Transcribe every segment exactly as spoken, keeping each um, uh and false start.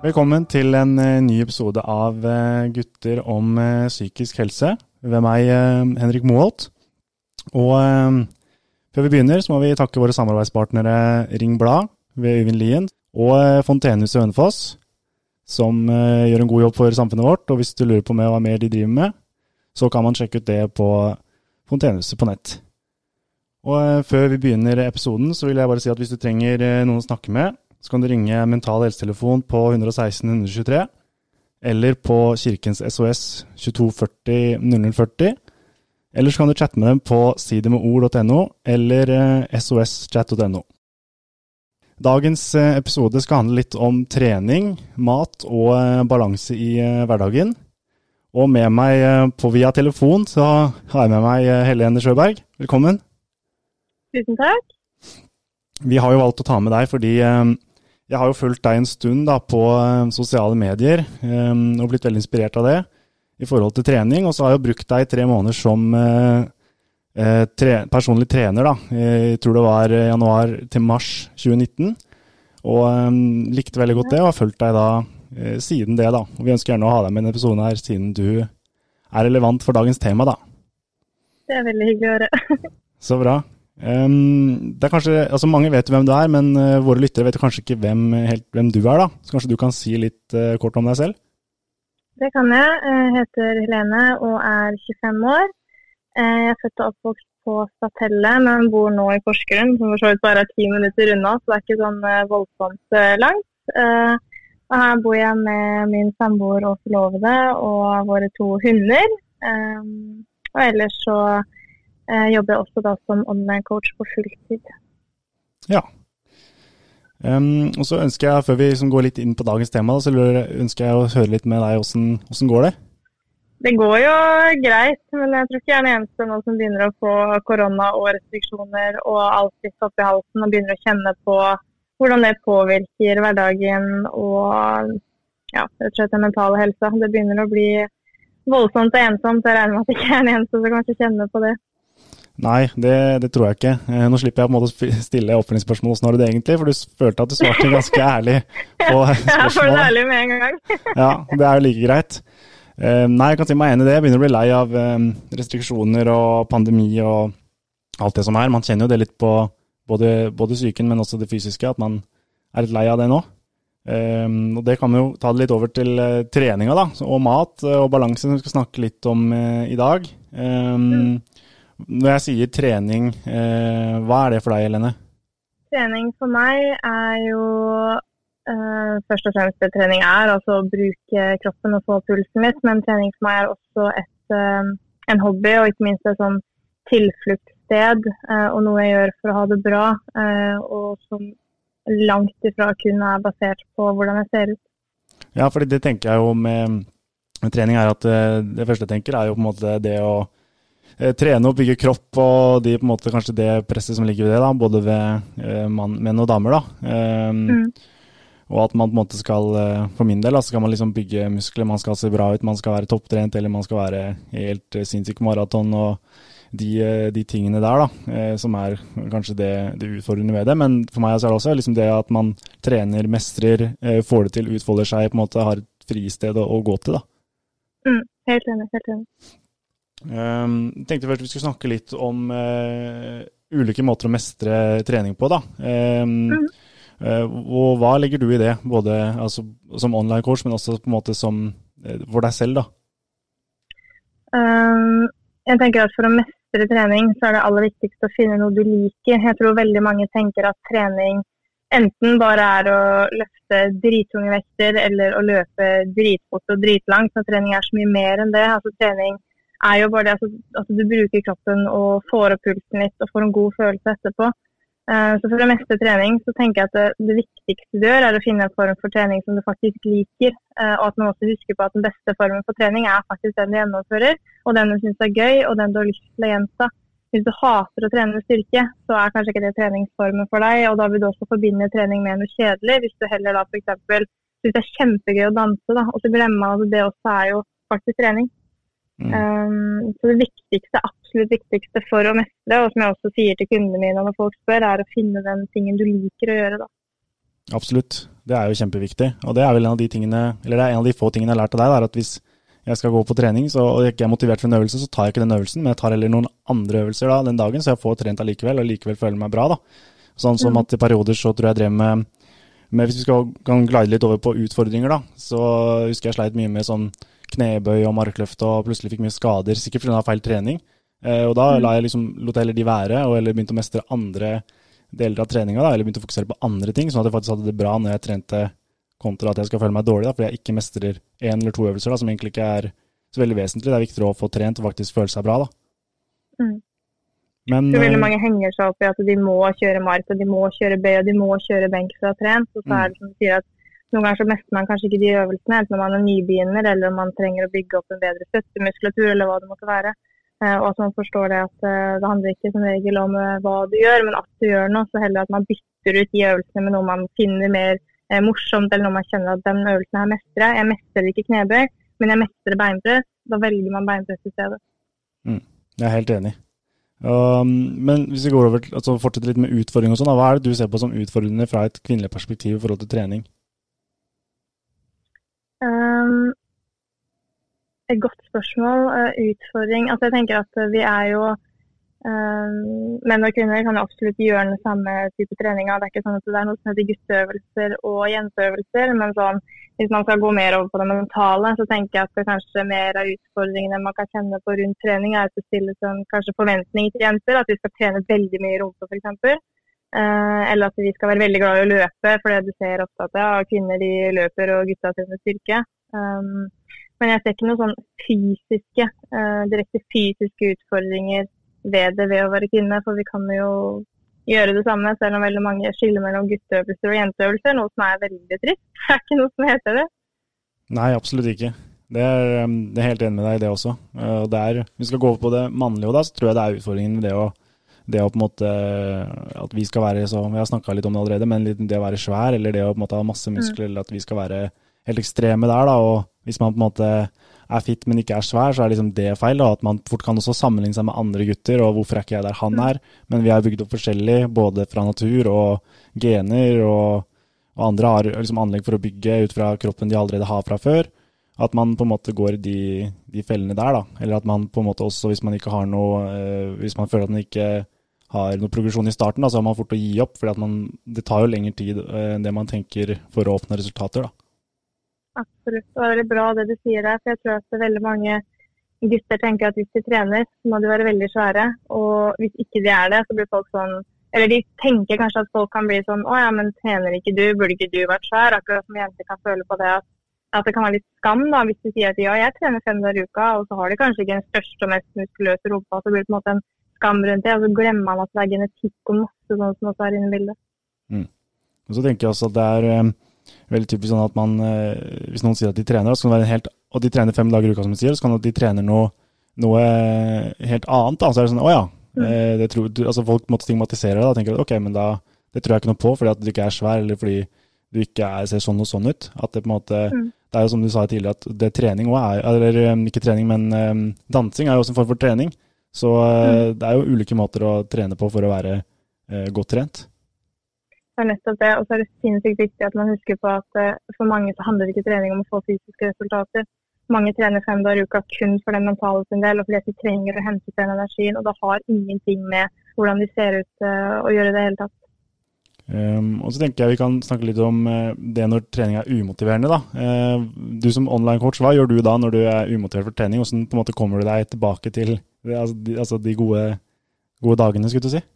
Velkommen til en uh, ny episode av uh, Gutter om uh, psykisk helse ved meg, uh, Henrik Moholt. Og uh, før vi begynner så må vi takke våre samarbeidspartnere Ring Blad ved Øyvind Lien og uh, Fontenehuset Hønefoss, som uh, gjør en god jobb for samfunnet vårt. Og hvis du lurer på med hva mer de driver med, så kan man sjekke ut det på Fontenehuset på nett. Og uh, før vi begynner episoden så vil jeg bare si at hvis du trenger uh, noen å snakke med, så kan du ringe Mental Helsetelefon på ett ett seks ett ett to tre, eller på Kirkens S O S tjueto førti null null førti, eller så kan du chatte med dem på sidemedord punktum no, eller eh, soschat punktum no. Dagens eh, episode skal handle litt om trening, mat og eh, balanse i eh, hverdagen. Og med meg eh, på via telefon så har jeg med meg eh, Helene Sjøberg. Velkommen. Tusen takk. Vi har jo valgt å ta med deg fordi eh, jeg har jo fulgt deg en stund da, på uh, sosiale medier um, og blitt veldig inspirert av det i forhold til trening, og så har jeg jo brukt deg i tre måneder som uh, uh, tre, personlig trener da. Jeg tror det var januar til mars tjue nitten, og um, likte veldig godt det, og har fulgt deg da uh, siden det da. Og vi ønsker gjerne å ha deg med i denne episoden her, siden du er relevant for dagens tema da. Det er veldig hyggelig å høre. Så bra. Um, det er kanskje, altså mange vet jo hvem du er, men uh, våre lyttere vet kanskje ikke hvem, helt, hvem du er da. Så kanskje du kan si litt uh, kort om deg selv? Det kan jeg. Jeg heter Helene og er tjuefem år. Jeg er født og oppvokst på Statelle, men bor nå i Porsgrunn, som for så vidt bare er ti minutter unna, så det er ikke sånn voldsomt langt. Og her bor jeg med min samboer og forlovede og våre to hunder. Og ellers så Jeg jobber også da som online coach på fulltid. Ja. Um, og så ønsker jeg, før vi liksom går litt inn på dagens tema, så ønsker jeg å høre litt med deg, hvordan, hvordan går det? Det går jo greit, men jeg tror ikke jeg er den eneste nå som begynner å få korona og restriksjoner og alt litt opp i halsen, og begynner å kjenne på hvordan det påvirker hverdagen og ja, rett og slett den mentale helsa. Det begynner å bli voldsomt og ensomt, jeg regner med at jeg ikke er den eneste som kanskje kjenner på det. Nei, det, det tror jeg ikke. Nå slipper jeg på en måte å stille oppfølgingsspørsmål hvordan var det egentlig, for du følte at du svarte ganske ærlig på spørsmålet. Jeg får det ærlig med en gang. Ja, det er jo like greit. Nei, jeg kan si meg enig i det. Jeg begynner å bli lei av restriksjoner og pandemi og alt det som er. Man kjenner jo det litt på både, både psyken, men også det fysiske, at man er litt lei av det nå. Og det kan vi jo ta det litt over til treninga da, og mat og balanse, som vi skal snakke litt om i dag. Mm. Når jeg sier trening, eh, hva er det for deg, Helene? Trening for meg er jo eh, først og fremst det trening er, altså å bruke kroppen og få pulsen litt, men trening for meg er også et, eh, en hobby, og ikke minst et sånn tilfluktssted, eh, og noe jeg gjør for å ha det bra, eh, og som langt ifra kun er basert på hvordan jeg ser ut. Ja, fordi det tenker jeg jo med, med trening er at eh, det første jeg tenker er jo på en måte det å trene og bygge kropp, og de, på en måte, kanskje det presset som ligger ved det, da, både ved eh, mann, menn og damer. Da. Um, mm. Og at man på en måte skal, for min del, da, så skal man liksom bygge muskler, man skal se bra ut, man skal være topptrent, eller man skal være helt sinnssyk maraton, og de, de tingene der, da, eh, som er kanskje det, det utfordrende ved det. Men for meg så er det også liksom det at man trener, mestrer, eh, får det til, utfolder seg, på en måte har et fristed å, å gå til. Da. Mm, helt enig, helt enig. Um, tenkte først vi skulle snakke litt om uh, ulike måter å mestre trening på da. Um, mm. uh, og hva legger du i det, både altså, som online coach, men også på en måte som uh, for deg selv da? Um, jeg tenker at for å mestre trening så er det aller viktigste å finne noe du liker. Jeg tror veldig mange tenker at trening enten bare er å løfte drittunge vekter eller å løpe dritfort og dritlangt, så trening er så mye mer enn det. Altså trening er jo bare det at altså, altså du bruker kroppen og får opp pulsen litt og får en god følelse etterpå. Uh, så for det meste trening så tenker jeg at det, det viktigste du gjør er å finne en form for trening som du faktisk liker, uh, og at man også husker på at den beste formen for trening er faktisk den du gjennomfører, og den du synes er gøy, og den du har lyst til å gjenta. Hvis du hater å trene med styrke, så er kanskje ikke det treningsformen for deg, og da vil du også forbinde trening med noe kjedelig, hvis du heller da for eksempel synes det er kjempegøy å danse, da, og så glemmer man at det også er jo faktisk trening. Mm. Um, så det viktigste, absolutt viktigste for å mestre, og som jeg også sier til kundene mine når folk spør, er å finne den tingen du liker å gjøre da. Absolutt. Det er jo kjempeviktig, og det er vel en av de tingene, eller det er en av de få tingene jeg har lært av deg, er at hvis jeg skal gå på trening, så, og jeg ikke er motivert for en øvelse, så tar jeg ikke den øvelsen, men jeg tar heller noen andre øvelser da, den dagen, så jeg får trent allikevel, og likevel føler meg bra da. Sånn som at i perioder så tror jeg jeg drev med, med hvis vi skal kan glide litt over på utfordringer da, så husker jeg sleit mye med sånn knebøy og markløft, og plutselig fikk mye skader, sikkert fordi jeg har feil trening, eh, og da la jeg liksom, lot jeg heller de være, og eller begynte å mestre andre deler av treninga da, eller begynte å fokusere på andre ting, sånn at jeg faktisk hadde det bra når jeg trente kontra at jeg skal føle meg dårlig da, fordi jeg ikke mestrer en eller to øvelser da, som egentlig ikke er så veldig vesentlig. Det er viktig å få trent og faktisk føle seg bra da. Mm. Men, så veldig mange henger seg opp i at de må kjøre mark, og de må kjøre bøy, og de må kjøre benk for å ha trent, og så er det som du sier at noen ganger så mestrer man kanskje ikke de øvelsene, enten når man er nybegynner, eller om man trenger å bygge opp en bedre støttemuskulatur, eller hva det måtte være. Og at man forstår det at det handler ikke som regel om hva du gjør, men at du gjør noe, så heller at man bytter ut de øvelsene med noe man finner mer eh, morsomt, eller noe man kjenner at den øvelsen her mestrer. Jeg mestrer ikke knebøy, men jeg mestrer beinpress. Da velger man beinpress i stedet. Mm, jeg er helt enig. Um, men hvis vi går over, altså fortsetter litt med utfordring og sånn, hva er det du ser på som utfordrende fra et kvinnelig perspektiv i forhold til trening? Um, Et godt spørsmål, uh, utfordring. Altså jeg tenker at vi er jo, um, menn og kvinner kan jo absolutt gjøre den samme type treninger. Det er ikke sånn at det er noe som heter gutteøvelser og jenteøvelser, men sånn, hvis man skal gå mer over på det mentale, så tenker jeg at det kanskje mer av utfordringene man kan kjenne på rundt trening er å stille sånn, kanskje forventninger til jenter, at vi skal trene veldig mye rumpe for eksempel. Uh, eller at vi skal være veldig glad i å løpe, for det du ser ofte at ja, kvinner de løper og gutta trener styrke. Um, Men jeg ser ikke noen sånn fysiske, eh, direkte fysiske utfordringer ved det ved å være kvinne, for vi kan jo gjøre det samme, selv om veldig mange skiller mellom gutteøvelser og jenteøvelser, noe som er veldig trist. Det er ikke noe som heter det. Nei, absolutt ikke. Det er, det er helt enig med deg i det også. Det er, hvis vi skal gå over på det mannlige da, så tror jeg det er utfordringen med det å, det å på en måte, at vi skal være så, vi har snakket litt om det allerede, men det å være svær, eller det å på en måte ha masse muskler, mm. eller at vi skal være helt ekstreme der da, og hvis man på en måte er fit, men ikke er svær, så er liksom det feil da, at man fort kan også sammenligne seg med andre gutter, og hvorfor er ikke jeg der han er, men vi er bygd opp forskjellig, både fra natur og gener, og, og andre har liksom anlegg for å bygge ut fra kroppen de allerede har fra før, at man på en måte går i de, de fellene der da, eller at man på en måte også, hvis man ikke har noe, eh, hvis man føler at man ikke har noe progresjon i starten, da, så har man fort å gi opp, fordi at man, det tar jo lengre tid eh, enn det man tenker for å oppnå resultater da. Absolutt, og det er veldig bra det du sier der, for jeg tror at veldig mange gutter tenker at hvis de trener, så må de være veldig svære, og hvis ikke de er det, så blir folk sånn, eller de tenker kanskje at folk kan bli sånn, å ja, men trener ikke du, burde ikke du vært svær, akkurat som jenter kan føle på det, at, at det kan være litt skam da, hvis de sier at ja, jeg trener fem dager i uka, og så har de kanskje ikke den største og mest muskuløse rumpa, så blir det på en måte en skam rundt det, og så glemmer man at det er genetikk og masse sånn som også er inne i bildet. Mm. Og så tenker jeg også at det er veldig typisk sånn at man, hvis noen sier at de trener, så kan det være en helt, og de trener fem dager i uka som de sier, så kan det at de trener noe, noe helt annet da, så er det sånn, å ja, mm. det tror, altså folk måtte stigmatisere det da, tenker at ok, men da, det tror jeg ikke noe på, fordi at du ikke er svær, eller fordi du ikke er, ser sånn og sånn ut, at det på en måte, mm. det er jo som du sa tidligere, at det trening også er, eller ikke trening, men um, dansing er jo også en form for trening, så mm. det er jo ulike måter å trene på for å være uh, godt trent. Det er nettopp det, og så er det sinnssykt viktig at man husker på at uh, for mange så handler ikke trening om å få fysiske resultater. Mange trener fem dager i uka kun for den mentale sin del, og fordi at de trenger å hente den energien, og det har ingenting med hvordan de ser ut uh, å gjøre det hele tatt. Um, og så tenker jeg vi kan snakke litt om uh, det når trening er umotiverende da. Uh, du som online coach, hva gjør du da når du er umotivert for trening? Hvordan på en måte kommer du deg tilbake til altså, de, altså de gode, gode dagene, skulle du si?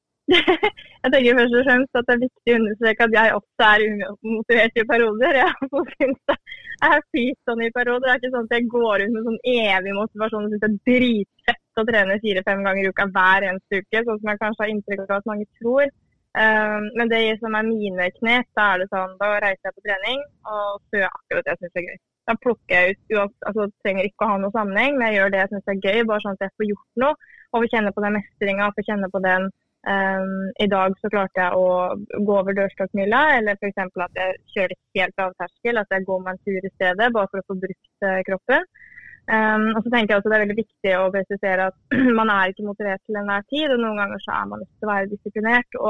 Jeg tenker først og fremst at det er viktig å understreke at jeg også er umotivert i perioder. Jeg synes det er fint sånn i perioder. Det er ikke sånn at jeg går ut med sånn evig motivasjon og synes det er dritfett å trene fire-fem ganger i uka hver eneste uke, sånn som jeg kanskje har inntrykk av at mange tror. Um, men det som er mine knep, da er det sånn, da reiser jeg på trening, og så gjør jeg akkurat det jeg synes er gøy. Da plukker jeg ut, altså trenger ikke å ha noe sammenheng, men jeg gjør det jeg synes er gøy, bare sånn at jeg får gjort noe, og får kjenne på den mestringen, får kjenne på den. Um, I dag så klarte jeg å gå over dørstokkmila, eller for eksempel at jeg kjører helt av terskel, at jeg går meg en tur i stedet, bare for å få brukt uh, kroppen. Um, og så tenker jeg også det er veldig viktig å presisere at man er ikke motivert til enhver tid, og noen ganger så er man nødt til å være disiplinert, og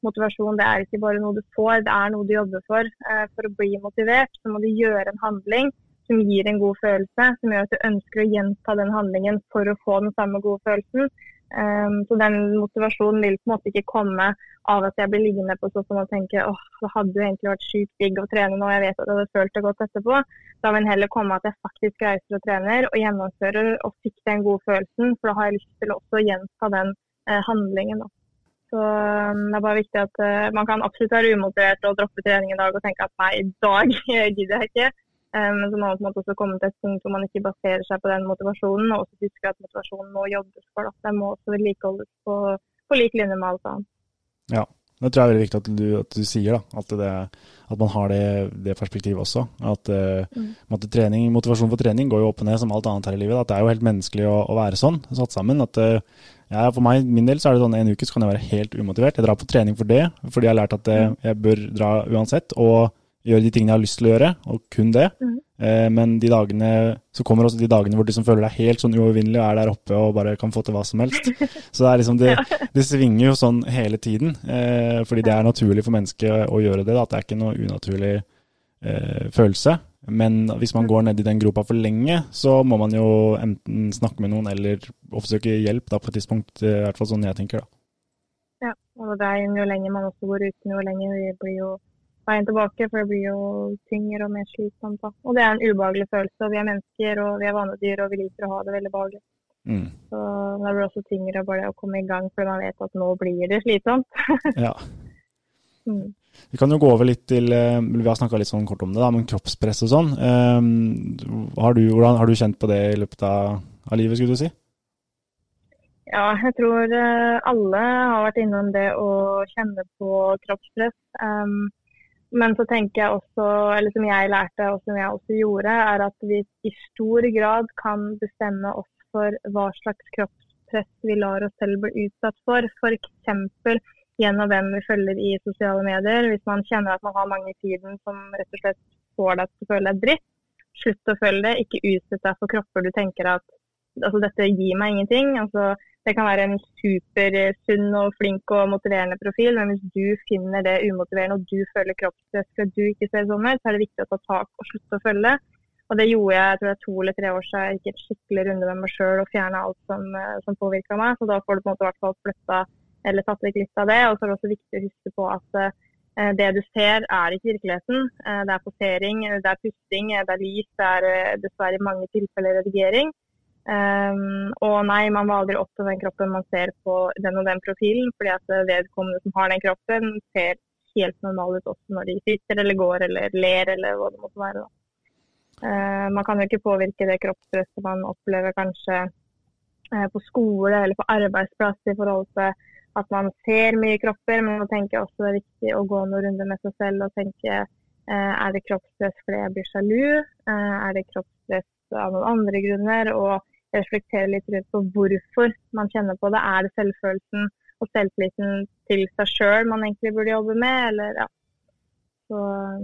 motivasjon det er ikke bare noe du får, det er noe du jobber for. Eh, for å bli motivert så må du gjøre en handling som gir en god følelse, som gjør at du ønsker å gjenta den handlingen for å få den samme gode følelsen. Um, så den motivasjonen vil på en måte ikke komme av at jeg blir liggende på sofaen og tenker åh, det hadde jo egentlig vært sykt digg å trene nå, jeg vet at jeg hadde følt det godt etterpå. Da vil heller komme at jeg faktisk reiser og trener og gjennomfører og fikk den gode følelsen, for da har jeg lyst til å også gjenta den eh, handlingen da. Så um, det er bare viktig at uh, man kan absolutt være umotivert og droppe trening i dag og tenke at nei, i dag gidder jeg ikke. Men så må man på en måte også komme til et punkt hvor man ikke baserer seg på den motivasjonen, og også husker at motivasjonen må jobbes for. At den må også vedlikeholdes på, på lik linje med alt annet. Ja, det tror jeg er veldig viktig at du, at du sier, da, at, det, at man har det, det perspektivet også. At, mm. at trening, motivasjon for trening går jo opp og ned som alt annet her i livet. At det er jo helt menneskelig å, å være sånn, satt sammen. At, ja, for meg, min del så er det sånn en uke så kan jeg være helt umotivert. Jeg drar på trening for det, fordi jeg har lært at jeg bør dra uansett, og gjøre de tingene jeg har lyst til å gjøre, og kun det. Mm. Eh, men de dagene, så kommer også de dagene hvor du liksom føler deg helt sånn uovervinnelig og er der oppe og bare kan få til hva som helst. Så det er liksom, det, det svinger jo sånn hele tiden, eh, fordi det er naturlig for mennesket å gjøre det, da, at det er ikke noe unaturlig eh, følelse. Men hvis man går ned i den gropa for lenge, så må man jo enten snakke med noen eller oppsøke hjelp da, på et tidspunkt, i hvert fall sånn jeg tenker da. Ja, og det er jo lenger man også går uten, jo lenger vi blir jo veien tilbake, for det blir jo tyngre og mer slitsomt. Og det er en ubehagelig følelse, og vi er mennesker, og vi er vanedyr, og vi liker å ha det veldig behagelig. Mm. Så det blir også tyngre bare å komme i gang, for man vet at nå blir det slitsomt. Ja. Mm. Vi kan jo gå over litt til, vi har snakket litt sånn kort om det da, men kroppspress og sånn. Um, har, du, hvordan, har du kjent på det i løpet av, av livet, skulle du si? Ja, jeg tror alle har vært innom det å kjenne på kroppspress. Um, Men så tenker jeg også, eller som jeg lærte og som jeg også gjorde, er at vi i stor grad kan bestemme oss for hva slags kroppspress vi lar oss selv bli utsatt for. For eksempel gjennom hvem vi følger i sosiale medier. Hvis man kjenner at man har mange i tiden som rett og slett får deg til å føle deg dritt, slutt å følge det, ikke utsett deg for kropper du tenker at altså, dette gir meg ingenting. Altså, det kan være en supersunn og flink og motiverende profil, men hvis du finner det umotiverende og du føler kroppspress for at du ikke ser sånn ut, så er det viktig å ta tak og slutte å følge. Og det gjorde jeg, jeg tror det er to eller tre år siden, jeg gikk en skikkelig runde med meg selv og fjernet alt som, som påvirket meg. Så da får du på en måte i hvert fall flyttet eller tatt litt litt av det. Og så er det også viktig å huske på at uh, det du ser er ikke virkeligheten. Uh, det er posering, det er pusting, det er lys, det er uh, dessverre i mange tilfeller redigering. Um, og nei, man var aldri opp til den kroppen man ser på den og den profilen, fordi at vedkommende som har den kroppen ser helt normal ut også når de sitter eller går eller ler eller hva det måtte være da. Uh, man kan jo ikke påvirke det kroppsstresset man opplever kanskje uh, på skole eller på arbeidsplass i forhold til at man ser mye kropper, men nå tenker jeg også det er viktig å gå noen runder med seg selv og tenke uh, er det kroppsstress fordi jeg blir sjalu, uh, er det kroppsstress av noen andre grunner, og reflektere litt rundt på hvorfor man kjenner på det. Er det selvfølelsen og selvtilliten til seg selv man egentlig burde jobbe med, eller ja. Så,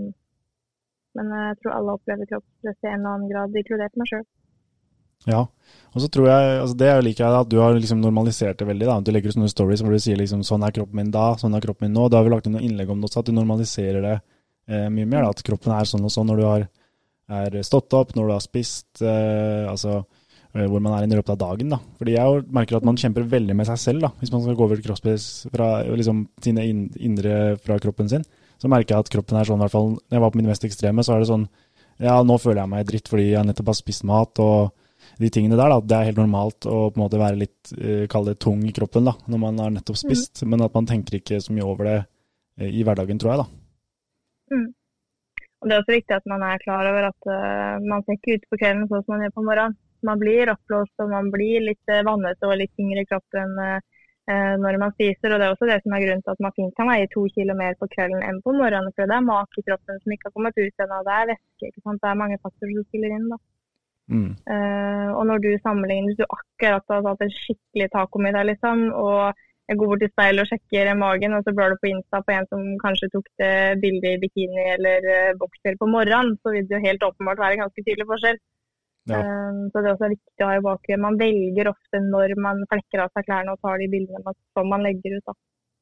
men jeg tror alle opplever kroppspress i en eller annen grad, inkludert meg selv. Ja, og så tror jeg, altså det er like at du har liksom normalisert det veldig da, du legger ut sånne stories hvor du sier liksom sånn er kroppen min da, sånn er kroppen min nå, da har vi lagt inn noen innlegg om det også, at du normaliserer det eh, mye mer da, at kroppen er sånn og sånn når du har er stått opp, når du har spist, eh, altså hvor man er i løpet av dagen da. Fordi jeg merker at man kjemper veldig med seg selv da, hvis man skal gå over kroppspress fra liksom, sine indre fra kroppen sin. Så merker jeg at kroppen er sånn, i hvert fall når jeg var på min mest ekstreme, så er det sånn, ja, nå føler jeg meg dritt fordi jeg nettopp har spist mat, og de tingene der da, det er helt normalt å på en måte være litt, uh, kalle det tung i kroppen da, når man har nettopp spist, mm. men at man tenker ikke så mye over det uh, i hverdagen, tror jeg da. Mm. Og det er også viktig at man er klar over at uh, man ser ikke ut på kvelden sånn som man gjør på morgenen. Man blir oppblåst og man blir litt vannet og litt tyngre i kroppen eh, når man spiser. Og det er også det som er grunnen til at man fint kan veie to kilo mer på kvelden enn på morgenen. For det er mat i kroppen som ikke har kommet ut ennå. Det er væske, ikke sant? Det er mange faktorer som spiller inn da. Mm. Eh, og når du sammenligner, hvis du akkurat har tatt en skikkelig taco-middag liksom, og jeg går bort til speilet og sjekker magen, og så blar du på Insta på en som kanskje tok det bildet i bikini eller uh, bokser på morgenen, så vil det jo helt åpenbart være en ganske tydelig forskjell. Ja. Um, så det er også viktig å ha i bakgrunn. Man velger ofte når man flekker av seg klærne og tar de bildene som man legger ut da.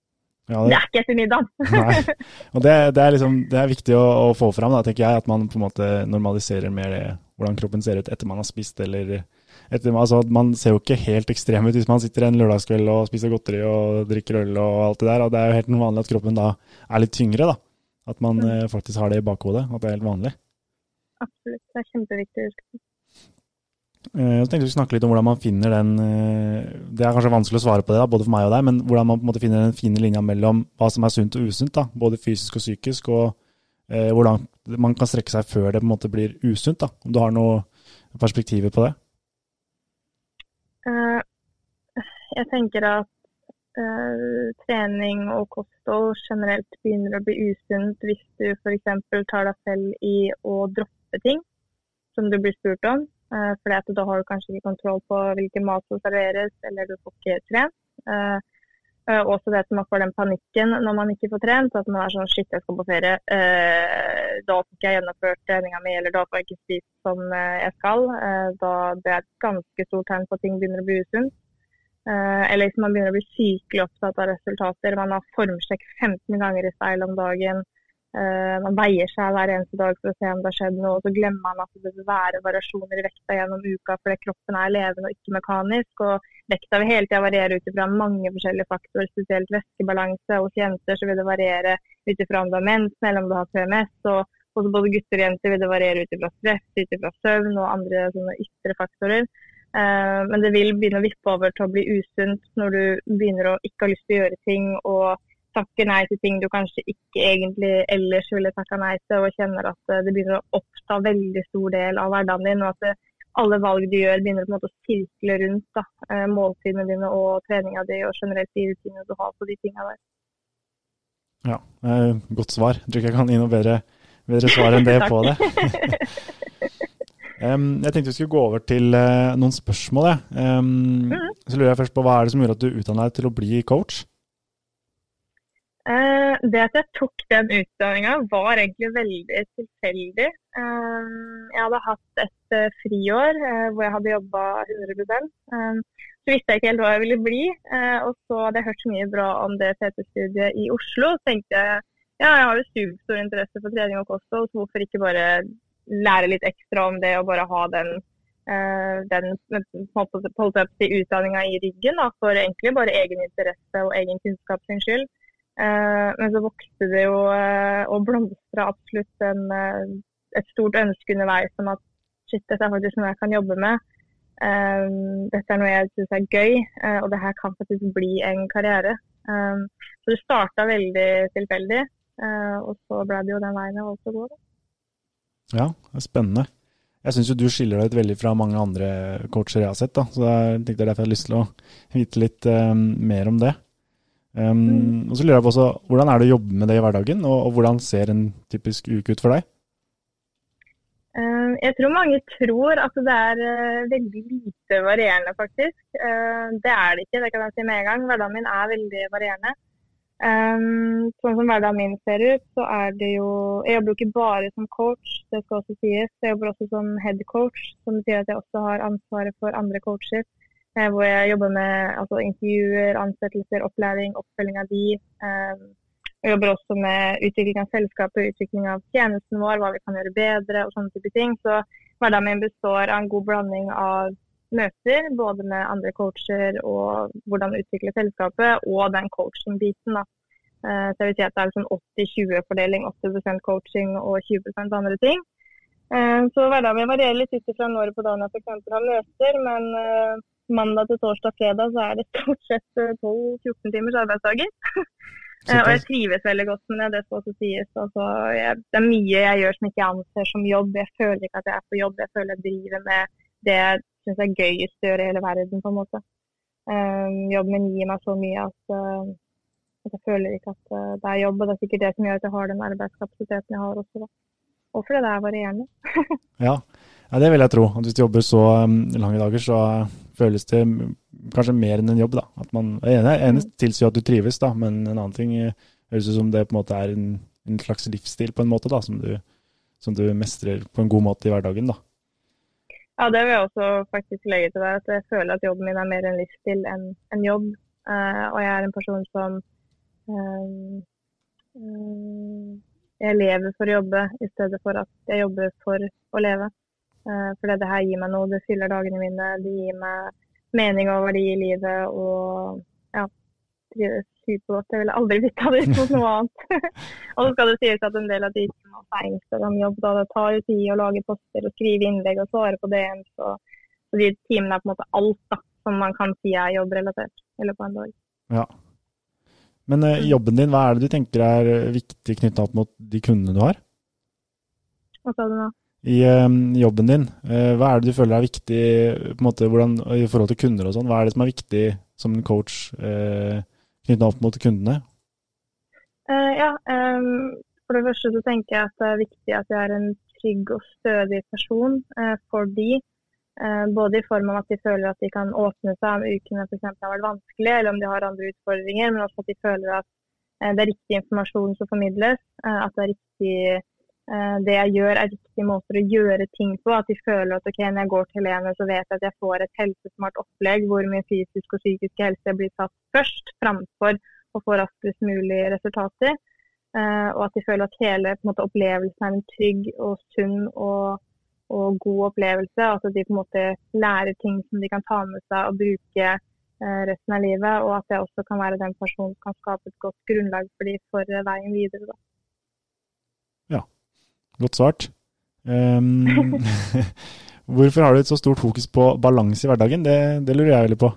Ja, det, det er ikke etter middagen. Nei, og det, det, er liksom, det er viktig å, å få fram, da, tenker jeg, at man på en måte normaliserer mer det, hvordan kroppen ser ut etter man har spist, eller etter, altså man ser jo ikke helt ekstrem ut hvis man sitter en lørdagskveld og spiser godteri og drikker øl og alt det der, og det er jo helt vanlig at kroppen da er litt tyngre, da. At man mm. faktisk har det i bakhodet, at det er helt vanlig. Absolutt, det er kjempeviktig. Jeg tenkte vi snakke litt om hvordan man finner den, det er kanskje vanskelig å svare på det, da, både for meg og deg, men hvordan man på en måte finner den fine linja mellom hva som er sunt og usunt, da, både fysisk og psykisk, og eh, hvordan man kan strekke seg før det på en måte blir usunt, da. Om du har noe perspektiver på det? Uh, jeg tenker at uh, trening og kosthold generelt begynner å bli usunt hvis du for eksempel tar deg selv i å droppe ting som du blir spurt om. Uh, fordi at da har du kanskje ikke kontroll på hvilken mat som serveres, eller du får ikke trent. Uh, uh, også det at man får den panikken når man ikke får trent, at man er sånn, shit, jeg skal på ferie, uh, da får ikke jeg gjennomført treninga mi, eller da får jeg ikke spist som uh, jeg skal. Uh, da det er et ganske stort tegn på at ting begynner å bli usunt. Uh, eller hvis man begynner å bli sykelig opptatt av resultater, man har formsjekk femten ganger i speil om dagen, Uh, man veier seg hver eneste dag for å se om det har skjedd noe, og så glemmer man at det vil være variasjoner i vekta gjennom uka fordi kroppen er levende og ikke mekanisk, og vekta vil hele tiden variere ut fra mange forskjellige faktorer, spesielt væskebalanse. Hos jenter så vil det variere ut fra om du har mens, eller om du har P M S, og hos både gutter og jenter vil det variere ut fra stress, ut fra søvn og andre sånne ytre faktorer. Uh, men det vil begynne å vippe over til å bli usunt når du begynner å ikke ha lyst til å gjøre ting, og takker nei til ting du kanskje ikke egentlig ellers ville takke nei til, og kjenner at det begynner å oppta veldig stor del av hverdagen din, og at alle valg du gjør begynner på en måte å sirkle rundt da, måltidene dine og treninga di, og generelt de rutinene du har på de tingene der. Ja, eh, godt svar. Jeg tror ikke jeg kan gi noe bedre, bedre svar enn det på det. um, jeg tenkte vi skulle gå over til uh, noen spørsmål. Um, mm. Så lurer jeg først på, hva er det som gjorde at du utdannet deg til å bli coach? Uh, det at jeg tok den utdanningen var egentlig veldig tilfeldig. Uh, jeg hadde hatt et uh, friår uh, hvor jeg hadde jobbet hundre prosent. Uh, så visste jeg ikke helt hva jeg ville bli, uh, og så hadde jeg hørt så mye bra om det P T-studiet i Oslo. Så tenkte jeg, ja, jeg har jo superstor interesse for trening og kosthold, så hvorfor ikke bare lære litt ekstra om det og bare ha den, uh, den utdanningen i ryggen da, for egentlig bare egen interesse og egen kunnskap sin skyld. Uh, men så vokste det jo uh, og blomstra absolutt en, uh, et stort ønske underveis om at shit, dette er faktisk noe jeg kan jobbe med. Uh, dette er noe jeg synes er gøy, uh, og det her kan faktisk bli en karriere. Uh, så det startet veldig tilfeldig, uh, og så ble det jo den veien jeg valgte å gå. Da. Ja, det er spennende. Jeg synes jo du skiller deg ut veldig fra mange andre coacher jeg har sett, da. Så jeg tenkte derfor jeg har lyst til å vite litt uh, mer om det. Um, mm. Og så lurer jeg på også, hvordan er det å jobbe med det i hverdagen, og, og hvordan ser en typisk uke ut for deg? Uh, jeg tror mange tror at det er uh, veldig lite varierende faktisk. Uh, det er det ikke, det kan jeg si med en gang. Hverdagen min er veldig varierende. Um, sånn som hverdagen min ser ut, så er det jo, jeg jobber jo ikke bare som coach, det skal også sies. Jeg jobber også som head coach, som betyr at jeg også har ansvaret for andre coacher. Hvor jeg jobber med altså, intervjuer, ansettelser, opplæring, oppfølging av de. Um, jeg jobber også med utvikling av selskapet, utvikling av tjenesten vår, hva vi kan gjøre bedre og sånne type ting. Så hverdagen min består av en god blanding av møter, både med andre coacher og hvordan utvikle selskapet, og den coaching-biten. Da. Uh, så jeg vil si at det er sånn åtti tjue-fordeling, åtti prosent coaching og tjue prosent andre ting. Uh, så hverdagen min varierer litt ut fra når på dagen jeg for eksempel har møter, men uh, mandag til torsdag, fredag, så er det stort sett tolv til fjorten timers arbeidsdager. og jeg trives veldig godt med det, det skal også sies. Altså, jeg, det er mye jeg gjør som ikke jeg anser som jobb. Jeg føler ikke at jeg er på jobb, jeg føler jeg driver med det jeg synes er gøyest å gjøre i hele verden, på en måte. Um, jobben min gir meg så mye at, uh, at jeg føler ikke at uh, det er jobb, og det er sikkert det som gjør at jeg har den arbeidskapasiteten jeg har også. Da. Og fordi det er varierende. ja. Ja, det vil jeg tro. At hvis du jobber så um, lange dager, så føles det kanskje mer enn en jobb, da. At man, ene, ene tilsier at du trives, da, men en annen ting høres ut som det på en måte er en, en slags livsstil på en måte, da, som du, som du mestrer på en god måte i hverdagen, da. Ja, det vil jeg også faktisk legge til deg, at jeg føler at jobben min er mer en livsstil enn en jobb. Uh, og jeg er en person som um, um, jeg lever for å jobbe i stedet for at jeg jobber for å leve. Uh, for det her gir meg noe, det fyller dagene mine, det gir meg mening og verdi i livet, og ja, trives supergodt. Jeg ville aldri bytta det ut mot noe annet. Og så skal det sies at en del av de som har engst om jobb, da det tar jo tid å lage poster og skrive innlegg og svare på D M, så, så de timene er på en måte alt da, som man kan si er jobbrelatert i løpet av en dag. Ja. Men uh, jobben din, hva er det du tenker er viktig knyttet opp mot de kundene du har? Hva sa du nå? I um, jobben din, uh, hva er det du føler er viktig på en måte, hvordan, i forhold til kunder og sånn? Hva er det som er viktig som en coach uh, knyttet opp mot kundene? Uh, ja, um, for det første så tenker jeg at det er viktig at jeg er en trygg og stødig person uh, for de. Uh, både i form av at de føler at de kan åpne seg om ukene for eksempel har vært vanskelig, eller om de har andre utfordringer, men også at de føler at uh, det er riktig informasjon som formidles, uh, at det er riktig, uh, det jeg gjør er riktige måter å gjøre ting på, at de føler at ok, når jeg går til en, så vet jeg at jeg får et helsesmart opplegg hvor min fysiske og psykiske helse blir satt først, framfor å få raskest mulig resultater, uh, og at de føler at hele på en måte, opplevelsen er en trygg og sunn og og god opplevelse, altså at de på en måte lærer ting som de kan ta med seg og bruke eh, resten av livet, og at jeg også kan være den personen som kan skape et godt grunnlag for de for veien videre. Da. Ja, godt svart. Um, hvorfor har du et så stort fokus på balanse i hverdagen? Det, det lurer jeg veldig på.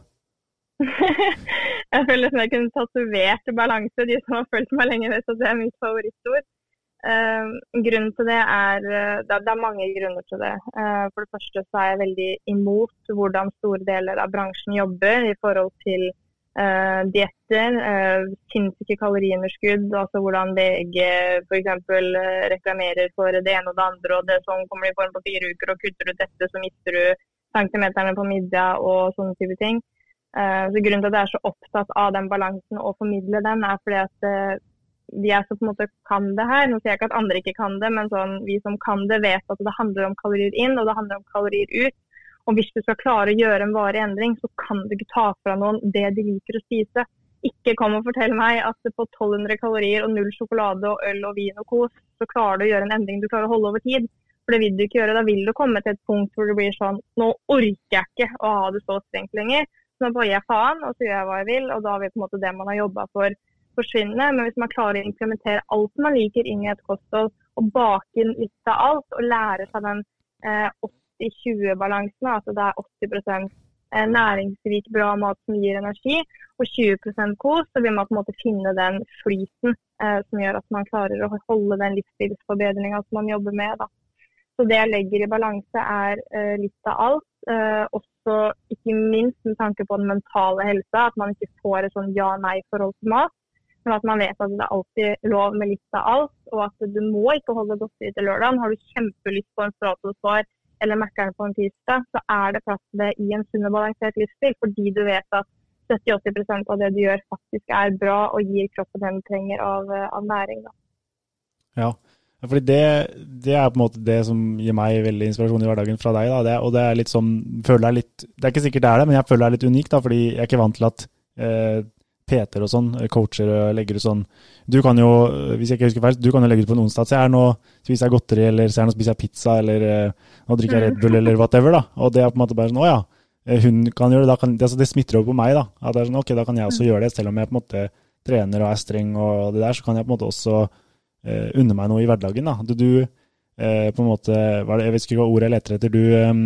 Jeg føler som jeg kunne tatovert balanse. De som har følt meg lenge vet at det er mitt favorittord. Uh, grunnen til det er, uh, det er mange grunner til det. Uh, for det første så er jeg veldig imot hvordan store deler av bransjen jobber i forhold til uh, dietter, uh, sinnssyke kaloriunderskudd, altså hvordan V G for eksempel uh, reklamerer for det ene og det andre, og det sånn kommer de i form på fire uker, og kutter du dette så mister du centimeterne på middag og sånne type ting. Uh, så grunnen til at jeg er så opptatt av den balansen og formidle den er fordi at uh, vi er så på en måte kan det her. Nå sier jeg ikke at andre ikke kan det, men sånn, vi som kan det vet at det handler om kalorier inn, og det handler om kalorier ut. Og hvis du skal klare å gjøre en varig endring, så kan du ikke ta fra noen det de liker å spise. Ikke kom og fortell meg at på tolv hundre kalorier og null sjokolade og øl og vin og kos, så klarer du å gjøre en endring du klarer å holde over tid. For det vil du ikke gjøre. Da vil du komme til et punkt hvor det blir sånn, nå orker jeg ikke å ha det så strengt lenger. Så nå bare gir jeg faen, og så gjør jeg hva jeg vil, og da vil på en måte det man har jobbet for forsvinne, men hvis man klarer å implementere alt man liker inn i et kosthold, og bake inn litt av alt, og lære seg den eh, åtti tjue-balansen, altså det er åtti prosent næringsrik, bra mat som gir energi, og tjue prosent kos, så vil man på en måte finne den flyten eh, som gjør at man klarer å holde den livsstilsforbedringen som man jobber med. Da. Så det jeg legger i balanse er eh, litt av alt, eh, også ikke minst med tanke på den mentale helsa, at man ikke får et sånn ja-nei-forhold til mat, men at man vet at det er alltid lov med litt av alt, og at du må ikke holde godteri til lørdagen. Har du kjempelyst på en Stratos-bar eller Mækkern på en tirsdag, så er det plass til det i en sunn og balansert livsstil, fordi du vet at sytti til åtti prosent av det du gjør faktisk er bra og gir kroppen den trenger av, av næring. Da. Ja, fordi det, det er på en måte det som gir meg veldig inspirasjon i hverdagen fra deg, da. Det, og det er litt sånn, føler jeg litt, det er ikke sikkert det er det, men jeg føler det er litt unikt, da, fordi jeg er ikke vant til at eh, P T-er og sånn, coacher og legger ut sånn. Du kan jo, hvis jeg ikke husker feil, du kan jo legge ut på en onsdag, så jeg er nå spiser jeg godteri, eller så er jeg nå spiser jeg pizza, eller nå drikker jeg Red Bull, eller whatever da. Og det er på en måte bare sånn, å ja, hun kan gjøre det, da kan, det, altså det smitter over på meg da. At det er sånn, ok, da kan jeg også gjøre det, selv om jeg på en måte trener og er streng og det der, så kan jeg på en måte også eh, unne meg noe i hverdagen da. Du, du eh, på en måte, hva er det, jeg vet ikke hva ordet jeg leter etter, du... Um,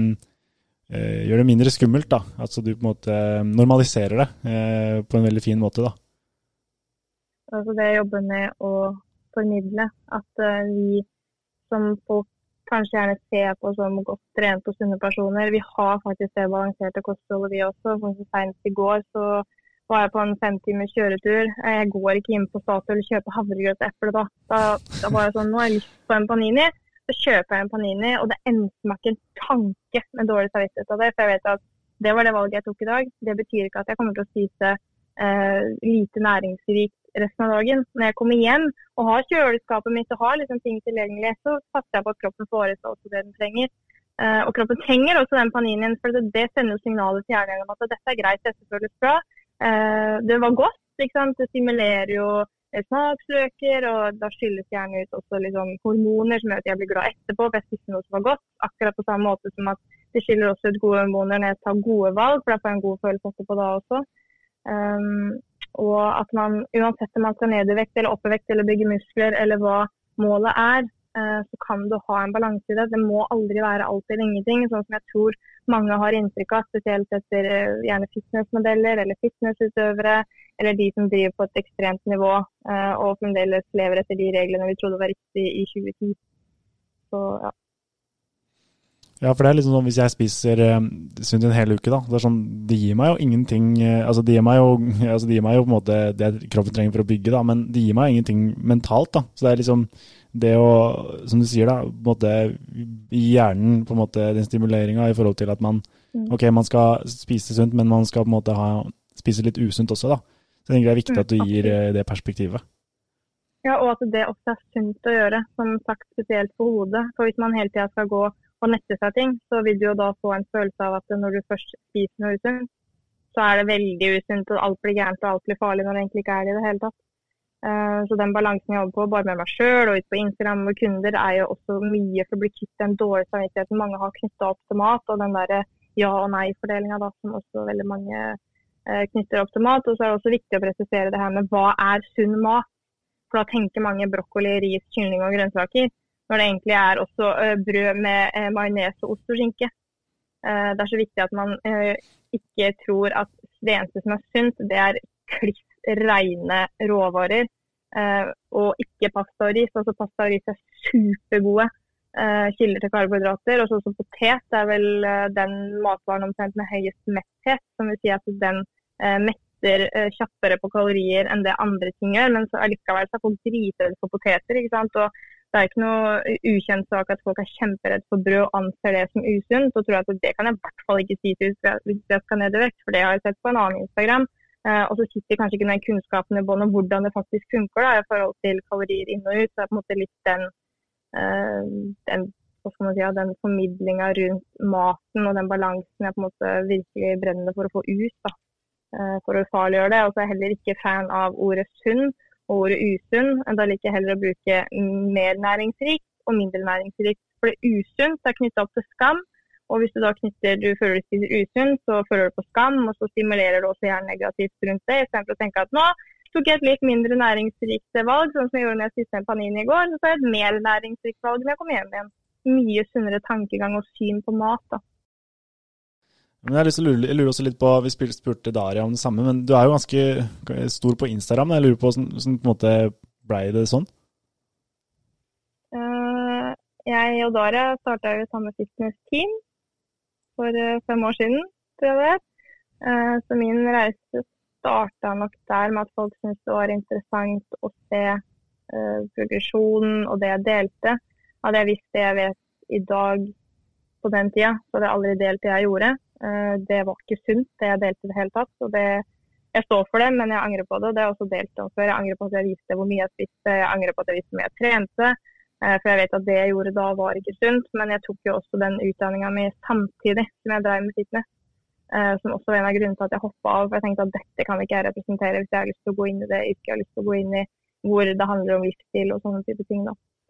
Eh, gjør det mindre skummelt da, altså du på en måte normaliserer det eh, på en veldig fin måte da. Altså det jeg jobber med å formidle, at uh, vi som folk kanskje gjerne ser på som godt trent og sunne personer, vi har faktisk det balanserte kostholdet vi også. For senest i går så var jeg på en fem timers kjøretur, jeg går ikke inn på Statoil og kjøper havregrøt og eple da. da, da var jeg sånn, nå har jeg lyst på en panini, så kjøper jeg en panini, og det endte meg ikke en tanke med dårlig samvittighet av det, for jeg vet at det var det valget jeg tok i dag. Det betyr ikke at jeg kommer til å spise eh, lite næringsrikt resten av dagen. Når jeg kommer hjem og har kjøleskapet mitt og har liksom ting tilgjengelig, så passer jeg på at kroppen får ut også det den trenger. Eh, og kroppen trenger også den paninien, for det, det sender signaler til hjernen om at dette er greit, dette føles bra. Eh, det var godt, ikke sant? Det stimulerer jo smaksløker, og da skylles gjerne ut også liksom hormoner som gjør at jeg blir glad etterpå, for jeg spiser noe som var godt, akkurat på samme måte som at det skiller også ut gode hormoner når jeg tar gode valg, for da får jeg en god følelse etterpå da også. Um, og at man, uansett om man skal ned i vekt eller opp i vekt eller bygge muskler, eller hva målet er, uh, så kan du ha en balanse i det. Det må aldri være alt eller ingenting, sånn som jeg tror mange har inntrykk av, spesielt etter uh, gjerne fitnessmodeller eller fitnessutøvere, eller de som driver på et ekstremt nivå, uh, og fremdeles lever etter de reglene vi trodde var riktig i tjue ti. Så ja. Ja, for det er liksom sånn, hvis jeg spiser eh, sunt en hel uke da, det er sånn, det gir meg jo ingenting, eh, altså det gir meg jo, altså det gir meg jo på en måte det kroppen trenger for å bygge da, men det gir meg ingenting mentalt da, så det er liksom det å, som du sier da, på en måte i hjernen, på en måte den stimuleringen i forhold til at man, mm. ok, man skal spise sunt, men man skal på en måte ha, spise litt usunt også da, så jeg tenker det er viktig at du gir eh, det perspektivet. Ja, og at det også er sunt å gjøre, som sagt spesielt på hodet, for hvis man hele tiden skal gå og nette seg ting, så vil du jo da få en følelse av at når du først spiser noe usunt, så er det veldig usunt, og alt blir gærent og alt blir farlig når det egentlig ikke er det i det hele tatt. Uh, så den balansen jeg jobber på, bare med meg selv og ut på Instagram og kunder, er jo også mye for å bli kvitt den dårlige samvittigheten mange har knyttet opp til mat, og den der ja- og nei-fordelingen da, som også veldig mange uh, knytter opp til mat. Og så er det også viktig å presisere det her med hva er sunn mat, for da tenker mange brokkoli, ris, kylling og grønnsaker, når det egentlig er også uh, brød med uh, majones og ost og skinke. Uh, det er så viktig at man uh, ikke tror at det eneste som er sunt, det er kliss rene råvarer, uh, og ikke pasta og ris. Altså pasta og ris er supergode uh, kilder til karbohydrater, og så også potet, det er vel uh, den matvaren omtrent med høyest metthet, som vil si at den uh, metter uh, kjappere på kalorier enn det andre ting gjør, men så allikevel så er folk dritredde for poteter, ikke sant? Og det er ikke noe ukjent sak at folk er kjemperedd for brød og anser det som usunt, og tror at det kan jeg i hvert fall ikke si til hvis jeg skal ned i vekt, for det har jeg sett på en annen Instagram. Eh, og så sitter kanskje ikke den kunnskapen i bånd om hvordan det faktisk funker da, i forhold til kalorier inn og ut. Så det er på en måte litt den, eh, den, hva skal man si, den formidlingen rundt maten og den balansen jeg på en måte virkelig brenner for å få ut da, eh, for å ufarliggjøre det. Og så er jeg heller ikke fan av ordet sunn og ordet usunn, da liker jeg heller å bruke mer næringsrikt og mindre næringsrikt. For det usunn er knyttet opp til skam, og hvis du da knytter, du føler du spiser usunn, så føler du på skam, og så stimulerer du også gjerne negativt rundt det, i stedet for å tenke at nå tok jeg et litt mindre næringsrikt valg, sånn som jeg gjorde når jeg spiste en panini i går, så tar jeg et mer næringsrikt valg når jeg kommer hjem igjen. Mye sunnere tankegang og syn på mat da. Men jeg, har lyst til å lure, jeg lurer også litt på, vi spurte Daria om det samme, men du er jo ganske stor på Instagram, jeg lurer på hvordan, hvordan på en måte ble det sånn? Uh, jeg og Daria startet jo samme fitness-team for uh, fem år siden, tror jeg det er. Uh, så min reise startet nok der med at folk syntes det var interessant å se uh, progresjonen og det jeg delte. Hadde jeg visst det jeg vet i dag på den tida, så hadde jeg aldri delt det jeg gjorde. Det var ikke sunt, det jeg delte i det hele tatt. Så det, jeg står for det, men jeg angrer på det. Det har jeg også delt om før. Jeg angrer på at jeg visste hvor mye jeg spiste. Jeg angrer på at jeg visste hvor mye jeg trente. For jeg vet at det jeg gjorde da var ikke sunt. Men jeg tok jo også den utdanningen min samtidig som jeg drev med fitness. Som også var en av grunnene til at jeg hoppet av. For jeg tenkte at dette kan ikke jeg representere hvis jeg har lyst til å gå inn i det. Ikke har lyst til å gå inn i hvor det handler om livsstil og sånne type ting da.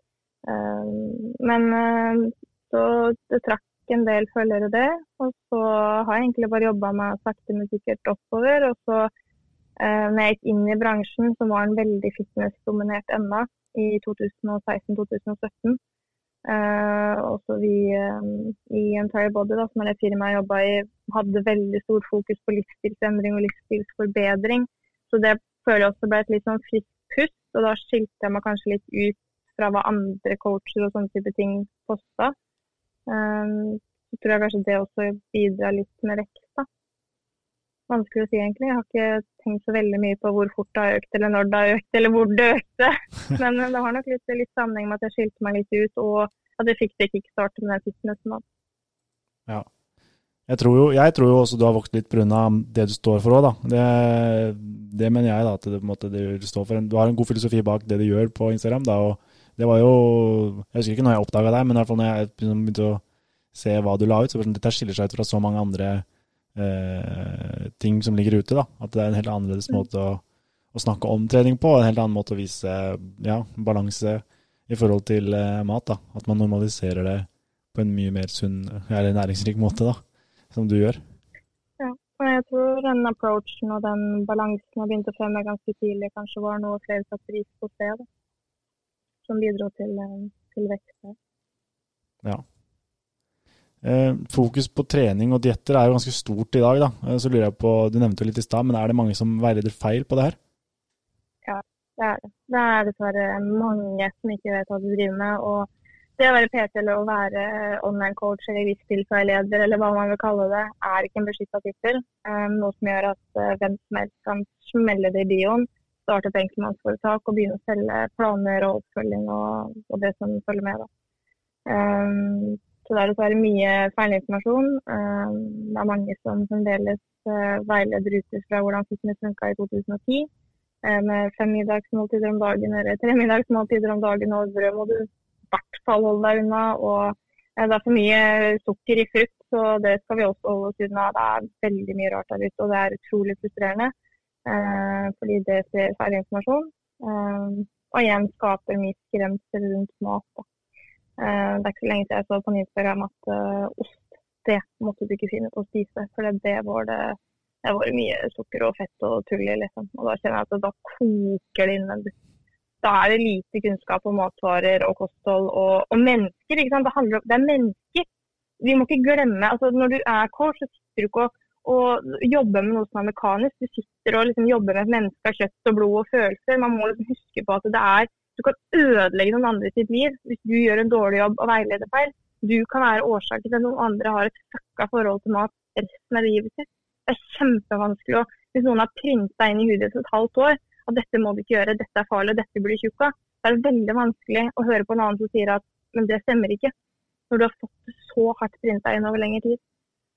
Men så det trakk en del følgere det, og så har jeg egentlig bare jobbet med sakte med sikkert oppover, og så eh, når jeg gikk inn i bransjen, så var den veldig fitnessdominert enda i to tusen og seksten til to tusen og sytten. Eh, og så vi eh, i Entire Body, da, som er det firmaet jeg jobbet i, hadde veldig stor fokus på livsstilsendring og livsstilsforbedring, så det føler jeg også ble et litt sånn frisk pust, og da skilte jeg meg kanskje litt ut fra hva andre coacher og sånne type ting postet. Um, så tror jeg kanskje det også bidrar litt med vekst da. Vanskelig å si egentlig. Jeg har ikke tenkt så veldig mye på hvor fort det har økt, eller når det har økt, eller hvor det økte. Men det har nok litt, litt sammenheng med at jeg skilte meg litt ut, og at jeg fikk det kickstart med den fitnessen da. Ja. Jeg tror jo, jeg tror jo også du har vokst litt på grunn av det du står for også da. Det, det mener jeg da, at det, på en måte, det du står for. En, du har en god filosofi bak det du gjør på Instagram da, og det var jo, jeg husker ikke når jeg oppdaget deg, men i hvert fall når jeg begynte å se hva du la ut, så var det sånn, dette skiller seg ut fra så mange andre eh, ting som ligger ute da, at det er en helt annerledes måte å, å snakke om trening på, en helt annen måte å vise ja, balanse i forhold til eh, mat, da. At man normaliserer det på en mye mer sunn, eller næringsrik måte, da, som du gjør. Ja, og jeg tror den approachen og den balansen har begynt å fremme ganske tidlig, kanskje var noe flere satt pris på stedet, som bidrar til, til vekst. Ja. Eh, fokus på trening og dietter er jo ganske stort i dag, da. Eh, så lurer jeg på, du nevnte jo litt i sted, men er det mange som veileder feil på det her? Ja, det er det. Det er dessverre mange som ikke vet hva de driver med, og det å være P T eller å være online coach eller livsstilsveileder, eller hva man vil kalle det, er ikke en beskyttet tittel. Um, noe som gjør at uh, hvem som helst kan smelle det i bioen, starte et enkeltmannsforetak og begynne å selge planer og oppfølging og, og det som følger med. Da. Um, så det er dessverre mye feilinformasjon. Um, det er mange som fremdeles uh, veileder ut fra hvordan fitness funket i to tusen og ti, uh, med fem middagsmåltider om dagen eller tre middagsmåltider om dagen og brød må du i hvert fall holde deg unna, og det er for mye sukker i frukt, så det skal vi også holde oss unna. Det er veldig mye rart der ute, og det er utrolig frustrerende, eh, fordi det ser feil informasjon, eh, og igjen skaper mye skremsel rundt mat. Da. Eh, det er ikke så lenge til jeg så på Instagram at uh, ost, det måtte du ikke finne på å spise, for det var det, det var mye sukker og fett og tull i, liksom. Og da kjenner jeg at da koker det innvendig. Da er det lite kunnskap om matvarer og kosthold og, og mennesker, ikke sant? Det handler om, det er mennesker. Vi må ikke glemme, altså når du er coach, så sitter du ikke og, og jobber med noe som er mekanisk. Du sitter og liksom jobber med et menneske av kjøtt og blod og følelser. Man må liksom huske på at det er, du kan ødelegge noen andre sitt liv hvis du gjør en dårlig jobb og veileder feil. Du kan være årsaken til at noen andre har et fucka forhold til mat resten av livet sitt. Det er kjempevanskelig, og hvis noen har printet inn i hudet for et halvt år, at dette må du ikke gjøre, dette er farlig, dette blir tjukka, så er det veldig vanskelig å høre på en annen som sier at men det stemmer ikke, når du har fått det så hardt printet inn over lengre tid.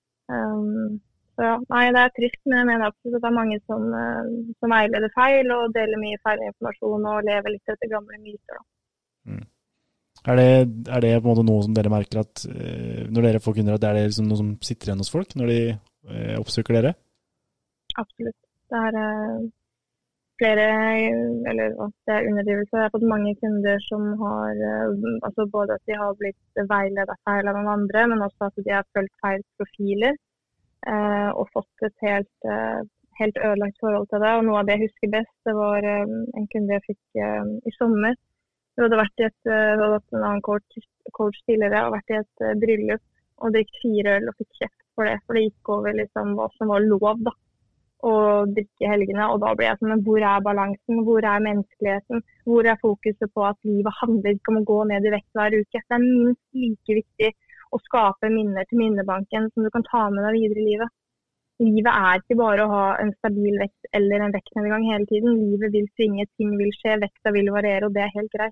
Um, så ja, nei, det er trist, men jeg mener absolutt at det er mange som, uh, som veileder feil og deler mye feil informasjon og lever litt etter gamle myter. Mm. Er, det, er det på en måte noe som dere merker at uh, når dere får kunder, at det er det liksom noe som sitter igjen hos folk når de uh, oppsøker dere? Absolutt. Det er uh, flere, eller det er underdrivelse. Jeg har fått mange kunder som har, altså både at de har blitt veiledet feil av noen andre, men også at de har følt feil profiler eh, og fått et helt, eh, helt ødelagt forhold til det. Og noe av det jeg husker best, det var eh, en kunde jeg fikk eh, i sommer. Hun hadde vært i et, uh, hadde vært en annen coach, coach tidligere og vært i et uh, bryllup og drikket fire øl og fikk kjeft for det, for det gikk over liksom hva som var lov da. Og drikke helgene, og da ble jeg sånn, men hvor er balansen, hvor er menneskeligheten, hvor er fokuset på at livet handler ikke om å gå ned i vekt hver uke. Det er minst like viktig å skape minner til minnebanken som du kan ta med deg videre i livet. Livet er ikke bare å ha en stabil vekt eller en vektnedgang hele tiden. Livet vil svinge, ting vil skje, vekta vil variere, og det er helt greit.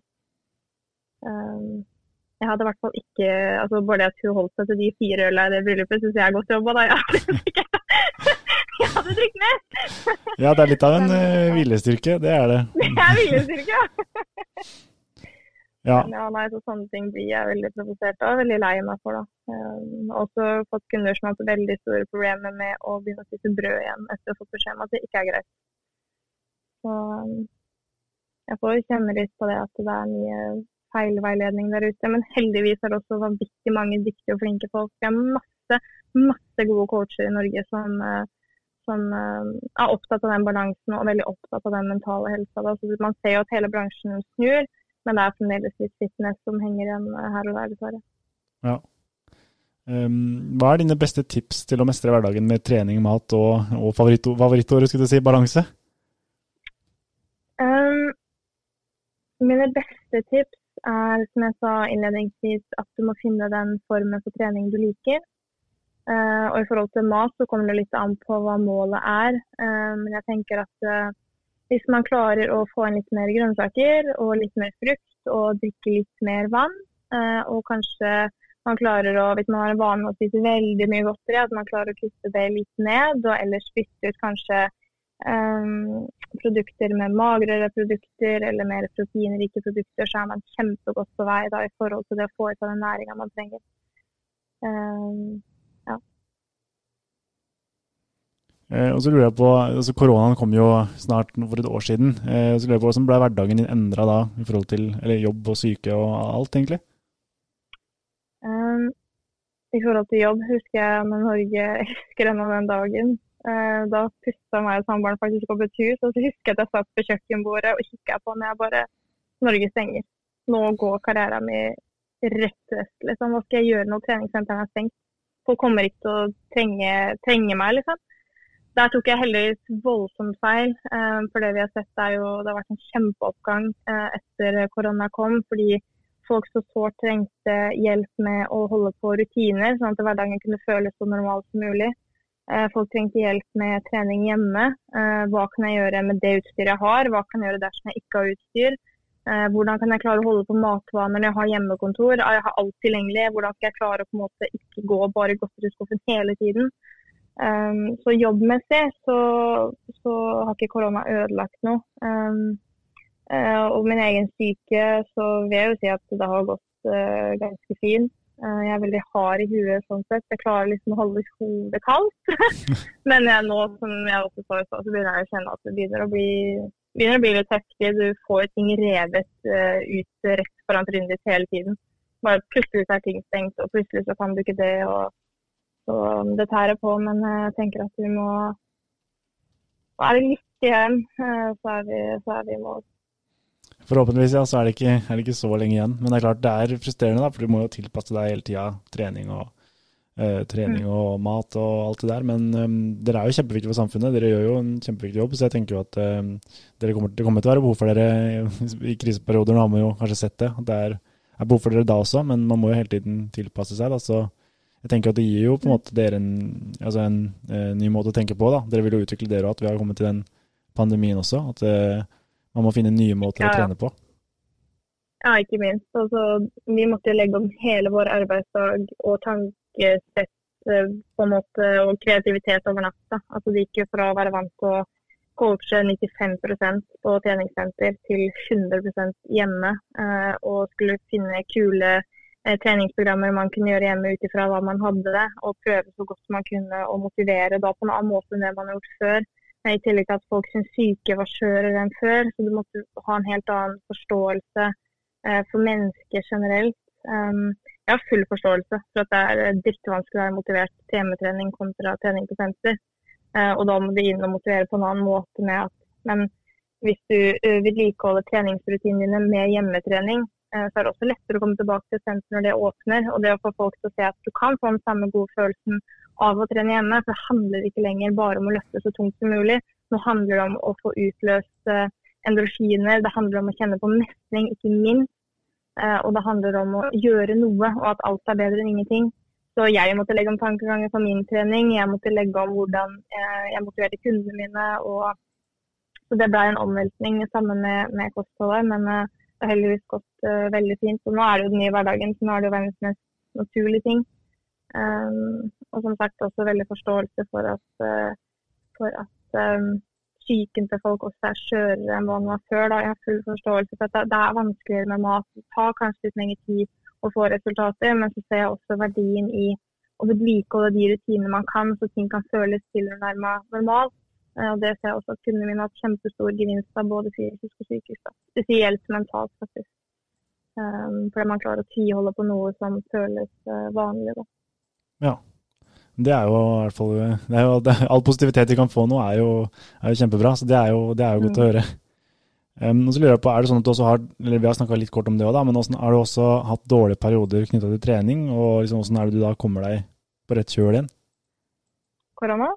Um, jeg hadde i hvert fall ikke, altså bare det at hun holdt seg til de fire ølene i det bryllupet, synes jeg er godt jobba da, ja. Jeg hadde drikket mer. Ja, det er litt av en uh, viljestyrke, det er det. Det er viljestyrke, ja. Ja. Men ja, nei, så sånne ting blir jeg veldig provosert av, veldig lei meg for da. Um, også fått kunder som har hatt veldig store problemer med å begynne å spise brød igjen etter å få beskjed om at det ikke er greit. Så um, jeg får kjenne litt på det at det er mye feilveiledning der ute, men heldigvis er det også vanvittig mange dyktige og flinke folk. Det er masse, masse gode coacher i Norge som uh, som uh, er opptatt av den balansen og veldig opptatt av den mentale helsa. Da. Så man ser jo at hele bransjen snur, men det er fremdeles litt fitness som henger igjen her og der, dessverre. Ja. Um, hva er dine beste tips til å mestre hverdagen med trening, mat og, og favoritt, favorittordet, skulle du si, balanse? Um, mine beste tips er, som jeg sa innledningsvis, at du må finne den formen for trening du liker. Uh, og i forhold til mat så kommer det litt an på hva målet er. Uh, men jeg tenker at uh, hvis man klarer å få inn litt mer grønnsaker og litt mer frukt og drikke litt mer vann, uh, og kanskje man klarer å, hvis man har en vane å spise veldig mye godteri, at man klarer å kutte det litt ned, og ellers bytte ut kanskje um, produkter med magrere produkter eller mer proteinrike produkter, så er man kjempegodt på vei da, i forhold til det å få ut av den næringen man trenger. Um, Eh, og så lurer jeg på, altså koronaen kom jo snart for et år siden, eh, og så lurer jeg på hvordan ble hverdagen din endret da, i forhold til eller jobb og syke og alt egentlig? Um, I forhold til jobb husker jeg når Norge, jeg husker ennå den dagen. Uh, da pustet meg og samboeren faktisk opp et hus, og så husker jeg at jeg satt på kjøkkenbordet og kikket på når jeg bare, Norge stenger. Nå går karrieren min rett vest, liksom. Hva skal jeg gjøre når treningssenteren er stengt? Folk kommer ikke til å trenge, trenge meg, liksom. Der tok jeg heldigvis voldsomt feil, uh, for det vi har sett er jo, det har vært en kjempeoppgang uh, etter korona kom, fordi folk så sårt trengte hjelp med å holde på rutiner, sånn at hverdagen kunne føles så normalt som mulig. Folk trengte hjelp med trening hjemme. Hva kan jeg gjøre med det utstyret jeg har? Hva kan jeg gjøre dersom jeg ikke har utstyr? Hvordan kan jeg klare å holde på matvaner når jeg har hjemmekontor? Jeg har alt tilgjengelig. Hvordan skal jeg klare å på en måte ikke gå bare godteriskuffen hele tiden? Så jobbmessig så, så har ikke korona ødelagt noe. Uh, og min egen syke, så vil jeg jo si at det har gått uh, ganske fint. Uh, jeg er veldig hard i huet sånn sett. Jeg klarer liksom å holde hodet kaldt. Men jeg, nå, som jeg også sa, så begynner jeg å kjenne at det begynner å bli, begynner å bli litt heftig. Du får ting revet uh, ut rett foran trynet ditt hele tiden. Bare plutselig er ting stengt, og plutselig så kan du ikke det. Og, så det tærer på, men jeg tenker at vi må... Nå er det litt igjen, uh, så er vi, så er vi i mål. Forhåpentligvis, ja, så er det, ikke, er det ikke så lenge igjen. Men det er klart, det er frustrerende da, for du må jo tilpasse deg hele tiden, trening og, uh, trening mm. og mat og alt det der. Men um, dere er jo kjempeviktige for samfunnet, dere gjør jo en kjempeviktig jobb, så jeg tenker jo at um, dere kommer, det kommer til å være behov for dere i kriseperioder. Nå har man jo kanskje sett det, at det er, er behov for dere da også, men man må jo hele tiden tilpasse seg. Da, så jeg tenker at det gir jo på en måte dere en, altså en uh, ny måte å tenke på. Da. Dere vil jo utvikle dere også, at vi har kommet til den pandemien også, at uh, man må finne nye måter ja, ja. å trene på. Ja, ikke minst. Altså, vi måtte legge om hele vår arbeidsdag og tankesett på en måte, og kreativitet over natta. Altså, det gikk jo fra å være vant til å coache nittifem prosent på treningssenter til hundre prosent hjemme, eh, og skulle finne kule eh, treningsprogrammer man kunne gjøre hjemme utifra hva man hadde det, og prøve så godt man kunne å motivere da på en annen måte enn det man har gjort før. I tillegg til at folk synes syke var skjørere enn før, så du måtte ha en helt annen forståelse eh, for mennesker generelt. Um, jeg har full forståelse for at det er drittvanskelig å være motivert til hjemmetrening kontra trening på senter. Eh, og da må du inn og motivere på en annen måte med at, men hvis du uh, vedlikeholder treningsrutinene dine med hjemmetrening, eh, så er det også lettere å komme tilbake til senter når det åpner, og det å få folk til å se at du kan få den samme gode følelsen av å trene hjemme, for det handler ikke lenger bare om å løfte så tungt som mulig. Nå handler det om å få utløst uh, endorfiner, det handler om å kjenne på mestring, ikke minst, uh, og det handler om å gjøre noe, og at alt er bedre enn ingenting. Så jeg måtte legge om tankeganger for min trening, jeg måtte legge om hvordan uh, jeg motiverte kundene mine, og så det ble en omveltning sammen med, med kostholdet, men uh, det har heldigvis gått uh, veldig fint. Så nå er det jo den nye hverdagen, så nå er det jo verdens mest naturlige ting. Um, og som sagt også veldig forståelse for at, uh, for at um, syken til folk også er skjørere enn hva den var før. Da. Jeg har full forståelse for at det, det er vanskeligere med mat. Det tar kanskje litt lengre tid å få resultater, men så ser jeg også verdien i å vedlikeholde de rutinene man kan, så ting kan føles tilnærmet normalt. Uh, og det ser jeg også at kundene mine har hatt kjempestor gevinst av både fysisk og psykisk. Da. Spesielt mentalt faktisk. Um, fordi man klarer å tviholde på noe som føles uh, vanlig da. Ja, det er jo i hvert fall, det er jo, det er, all positivitet vi kan få nå er jo, er jo kjempebra, så det er jo, det er jo godt mm. å høre. Um, og så lurer jeg på, er det sånn at du også har, eller vi har snakket litt kort om det også da, men også, har du også hatt dårlige perioder knyttet til trening, og liksom, hvordan er det du da kommer deg på rett kjøl igjen? Korona?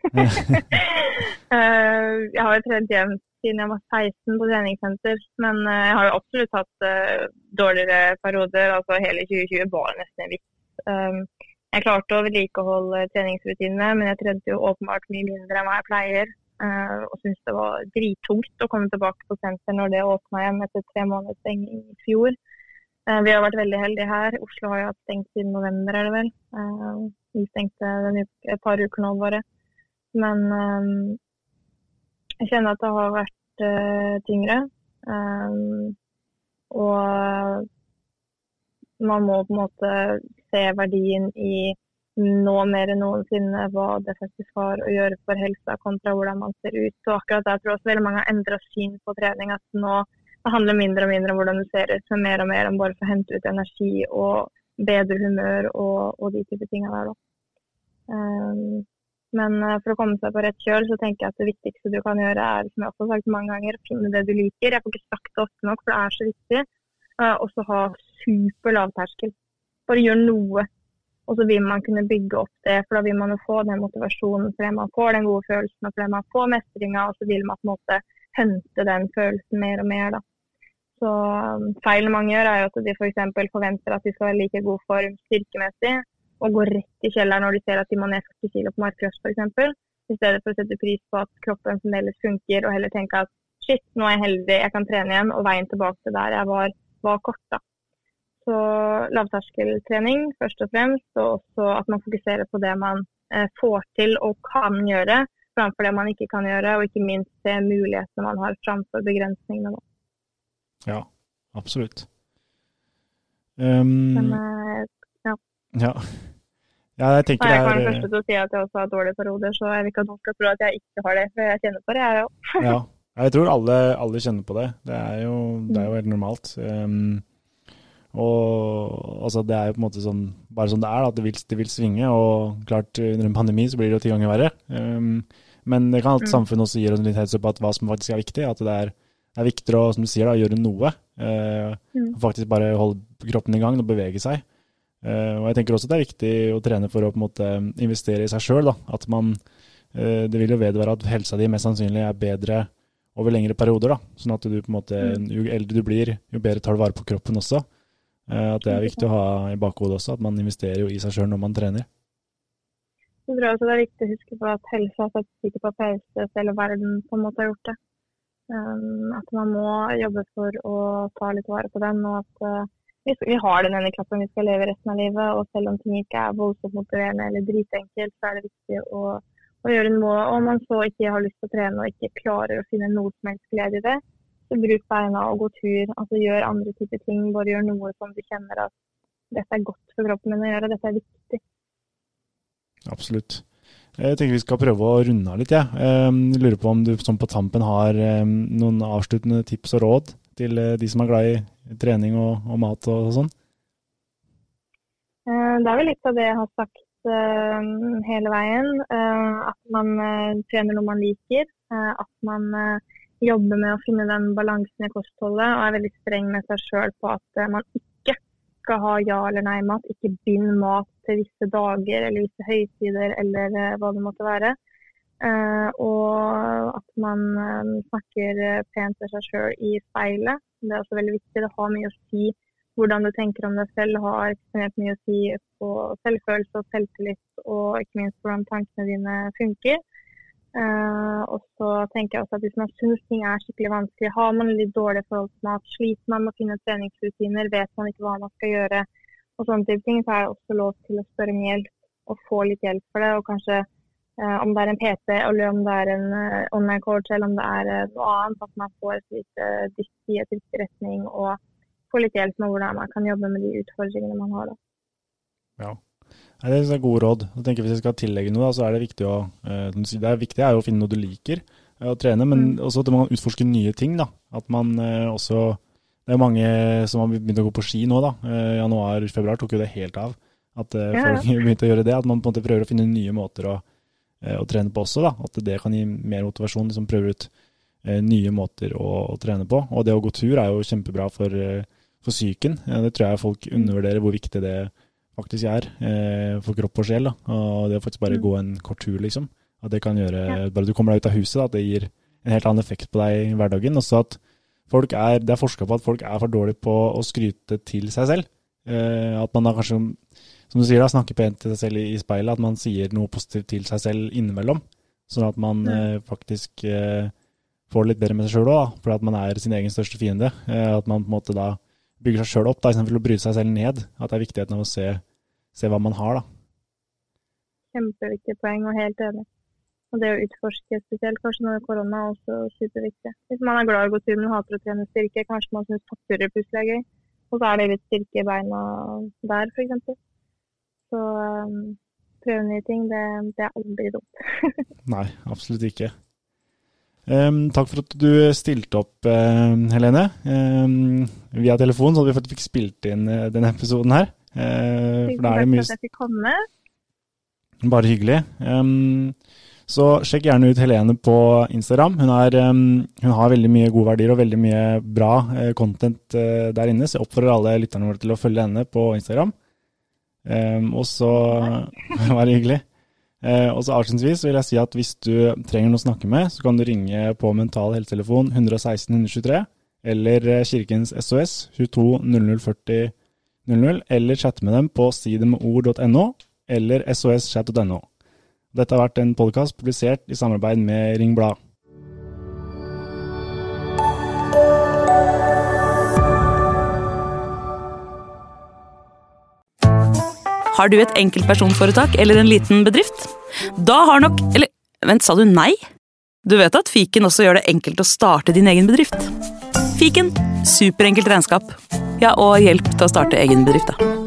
uh, jeg har jo trent hjem siden jeg var seksten på treningssenter, men uh, jeg har jo absolutt hatt uh, dårligere perioder, altså hele tjue tjue var nesten en vikt. Um, Jeg klarte å vedlikeholde treningsrutinene, men jeg trente jo åpenbart mye mindre enn hva jeg pleier, uh, og synes det var drittungt å komme tilbake på senter når det åpnet igjen etter tre måneder stenging i fjor. Uh, vi har vært veldig heldige her. Oslo har jo hatt stengt siden november, er det vel. Uh, vi stengte den et par uker nå bare. Men um, jeg kjenner at det har vært uh, tyngre, um, og man må på en måte se verdien i nå mer enn noensinne hva det faktisk har å gjøre for helsa kontra hvordan man ser ut. Så akkurat der tror jeg også veldig mange har endret syn på trening, at nå det handler mindre og mindre om hvordan du ser ut, men mer og mer om bare for å hente ut energi og bedre humør og, og de type tingene der da. Um, men for å komme seg på rett kjøl, så tenker jeg at det viktigste du kan gjøre er, som jeg også har sagt mange ganger, å finne det du liker. Jeg får ikke sagt det ofte nok, for det er så viktig. Uh, og så ha super lavterskel. Bare gjør noe. Og så vil man kunne bygge opp det, for da vil man jo få den motivasjonen, fordi man får den gode følelsen, og fordi man får mestringa, og så vil man på en måte hente den følelsen mer og mer da. Så um, feilen mange gjør er jo at de for eksempel forventer at de skal være like god form styrkemessig, og gå rett i kjelleren når de ser at de må ned førti kilo på markkrøst for eksempel, i stedet for å sette pris på at kroppen fremdeles funker, og heller tenke at shit, nå er jeg heldig, jeg kan trene igjen, og veien tilbake til der jeg var, var kort da. Så lavterskeltrening først og fremst, og også at man fokuserer på det man eh, får til og kan gjøre, framfor det man ikke kan gjøre, og ikke minst se mulighetene man har framfor begrensningene. Ja, absolutt. Um, Men, eh, ja. Ja. Ja, jeg tenker jeg det er... kan først til å si at jeg også har dårlige perioder, så jeg vil ikke at noen skal tro at jeg ikke har det, for jeg kjenner på det, jeg jo. Ja, jeg tror alle, alle kjenner på det. Det er jo, det er jo helt normalt. Um, og altså, det er jo på en måte sånn, bare sånn det er, at det vil, det vil svinge, og klart under en pandemi så blir det jo ti ganger verre. Um, men det kan at mm. samfunnet også gir oss litt heads up at hva som faktisk er viktig, at det er, det er viktigere å, som du sier, da, gjøre noe. Uh, mm. Faktisk bare holde kroppen i gang og bevege seg. Uh, og jeg tenker også at det er viktig å trene for å på en måte investere i seg selv, da. At man, uh, det vil jo vedvære at helsa di mest sannsynlig er bedre over lengre perioder, da. Sånn at du på en måte, jo eldre du blir, jo bedre tar du vare på kroppen også. Uh, at det er viktig å ha i bakhodet også, at man investerer jo i seg selv når man trener. Jeg tror også det er viktig å huske på at helsa setter ikke på pause selv verden på en måte har gjort det. Um, at man må jobbe for å ta litt vare på den, og at uh, vi har den ene kroppen vi skal leve resten av livet, og selv om ting ikke er voldsomt motiverende eller dritenkelt, så er det viktig å, å gjøre noe. Og om man så ikke har lyst til å trene og ikke klarer å finne noe som helst glede i det, så bruk beina og gå tur, altså gjør andre typer ting, bare gjør noe som du kjenner at dette er godt for kroppen din å gjøre, dette er viktig. Absolutt. Jeg tenker vi skal prøve å runde av litt, ja. Jeg lurer på om du som på tampen har noen avsluttende tips og råd til de som er glad i trening og, og mat og sånn? Det er vel litt av det jeg har sagt uh, hele veien. Uh, at man uh, trener noe man liker. Uh, at man uh, jobber med å finne den balansen i kostholdet, og er veldig streng med seg selv på at uh, man ikke skal ha ja eller nei mat. Ikke bind mat til visse dager eller visse høytider eller uh, hva det måtte være. Uh, og at man uh, snakker pent til seg selv i speilet. Det er også veldig viktig. Det har mye å si hvordan du tenker om deg selv. Det har ekstremt mye å si på selvfølelse og selvtillit, og ikke minst hvordan tankene dine funker. Uh, og så tenker jeg også at hvis man synes ting er skikkelig vanskelig, har man litt dårlig forhold til mat, sliter man med å finne treningsrutiner, vet man ikke hva man skal gjøre, og sånne type ting, så er det også lov til å spørre om hjelp og få litt hjelp for det, og kanskje Uh, om det er en P T, eller om det er en uh, online coach, eller om det er uh, noe annet, at man får et litt uh, dytt i et riktig retning, og får litt hjelp med hvordan man kan jobbe med de utfordringene man har da. Ja, det er gode råd. Jeg tenker hvis jeg skal tillegge noe, da, så er det viktig å, uh, det er viktig er å finne noe du liker uh, å trene, men mm. også at man kan utforske nye ting da. At man uh, også, det er mange som har begynt å gå på ski nå da, uh, januar, februar tok jo det helt av, at uh, ja, folk ja. begynte å gjøre det, at man på en måte prøver å finne nye måter å å trene på også da, at det kan gi mer motivasjon, liksom prøve ut eh, nye måter å, å trene på, og det å gå tur er jo kjempebra for, eh, for psyken. Ja, det tror jeg folk undervurderer hvor viktig det faktisk er eh, for kropp og sjel da, og det å faktisk bare mm. gå en kort tur liksom, at det kan gjøre, ja. bare du kommer deg ut av huset da, at det gir en helt annen effekt på deg i hverdagen, og så at folk er, det er forsket på at folk er for dårlige på å skryte til seg selv, eh, at man da kanskje som du sier da, snakker pent til seg selv i, i speilet, at man sier noe positivt til seg selv innimellom, sånn at man mm. eh, faktisk eh, får litt bedre med seg selv også, da, for at man er sin egen største fiende, eh, at man på en måte da bygger seg selv opp, da, i stedet for å bryte seg selv ned, at det er viktigheten av å se, se hva man har da. Kjempeviktig poeng, og helt enig. Og det å utforske spesielt, kanskje når korona er også superviktig. Hvis man er glad i å gå tur, men hater å trene styrke, kanskje man synes toppturer plutselig er gøy, og så er det litt styrke i beina der, for eksempel. Så um, prøve nye ting, det, det er aldri dumt. Nei, absolutt ikke. Um, takk for at du stilte opp, uh, Helene. Um, via telefon, så hadde vi fått fikk spilt inn uh, denne episoden her. Uh, for da er det mye... Takk for at jeg fikk komme. Bare hyggelig. Um, så sjekk gjerne ut Helene på Instagram. Hun, er, um, hun har veldig mye gode verdier og veldig mye bra uh, content uh, der inne, så jeg oppfordrer alle lytterne våre til å følge henne på Instagram. Um, og så var det hyggelig. Uh, og så avslutningsvis vil jeg si at hvis du trenger noe å snakke med, så kan du ringe på Mental Helsetelefon ett ett seks ett ett to tre, eller Kirkens S O S tjueto null null førti null null, eller chatte med dem på sidemord punktum no, eller S O S chat punktum no. Dette har vært en podcast publisert i samarbeid med Ringblad. Har du et enkeltpersonforetak eller en liten bedrift? Da har nok... Eller, vent, sa du nei? Du vet at Fiken også gjør det enkelt å starte din egen bedrift. Fiken, superenkelt regnskap. Ja, og hjelp til å starte egen bedrift da.